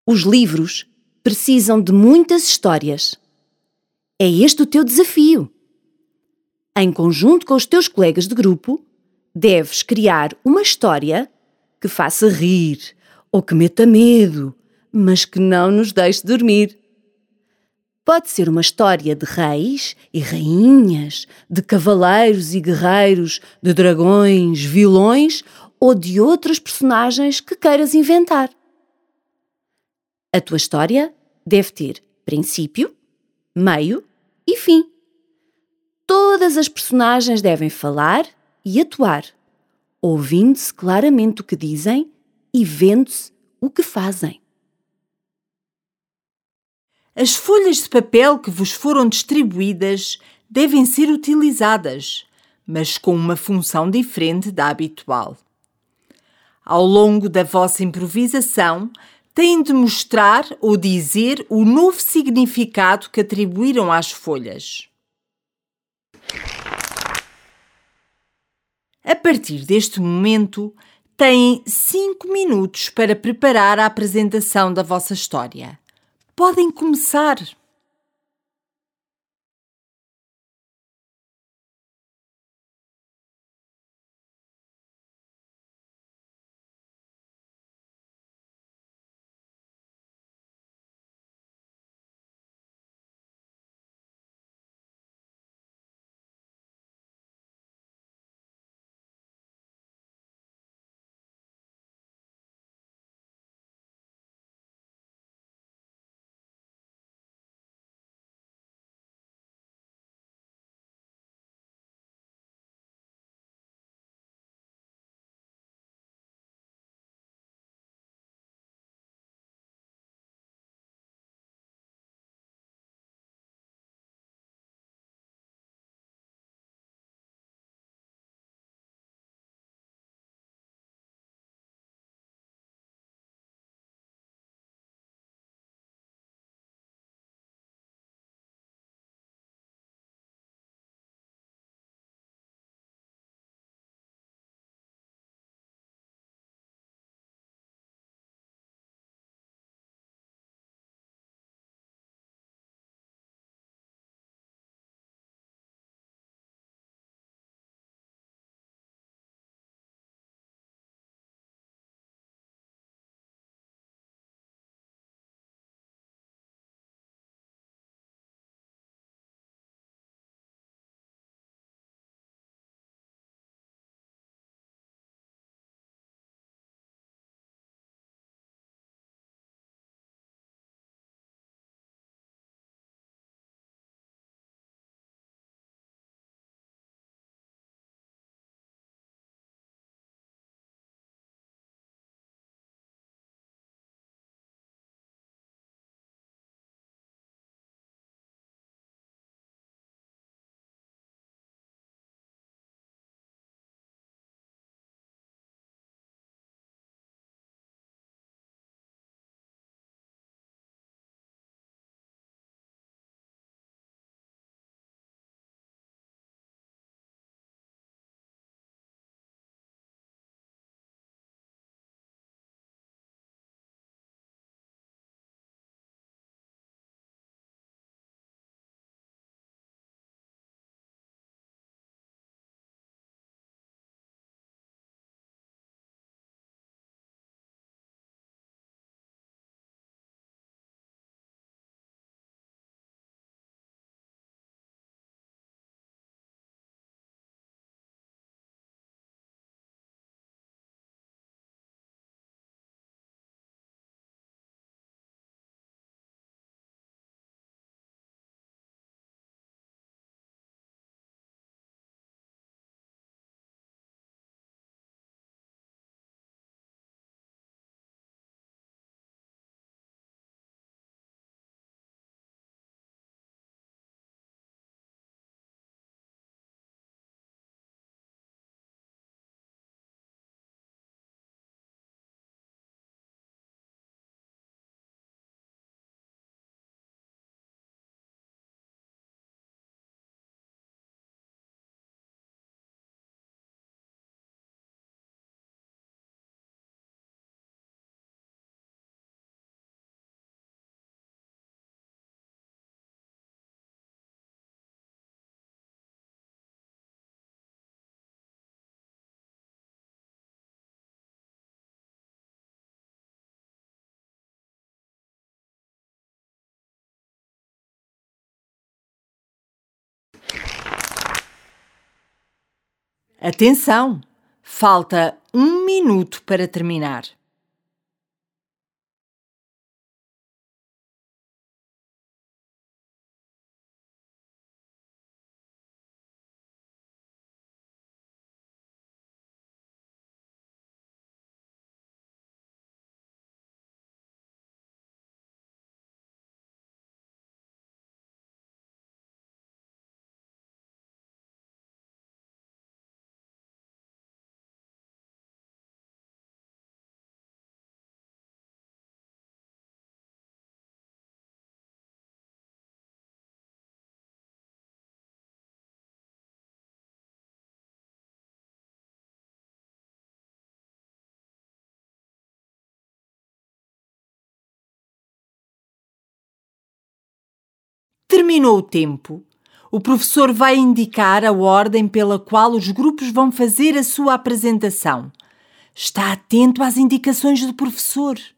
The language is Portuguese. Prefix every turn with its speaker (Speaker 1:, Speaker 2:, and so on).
Speaker 1: Os livros precisam de muitas histórias. É este o teu desafio. Em conjunto com os teus colegas de grupo, deves criar uma história que faça rir ou que meta medo, mas que não nos deixe dormir. Pode ser uma história de reis e rainhas, de cavaleiros e guerreiros, de dragões, vilões ou de outros personagens que queiras inventar. A tua história deve ter princípio, meio e fim. Todas as personagens devem falar e atuar, ouvindo-se claramente o que dizem e vendo-se o que fazem.
Speaker 2: As folhas de papel que vos foram distribuídas devem ser utilizadas, mas com uma função diferente da habitual. Ao longo da vossa improvisação, têm de mostrar ou dizer o novo significado que atribuíram às folhas. A partir deste momento, têm 5 minutos para preparar a apresentação da vossa história. Podem começar! Atenção! Falta 1 minuto para terminar. Terminou o tempo. O professor vai indicar a ordem pela qual os grupos vão fazer a sua apresentação. Está atento às indicações do professor.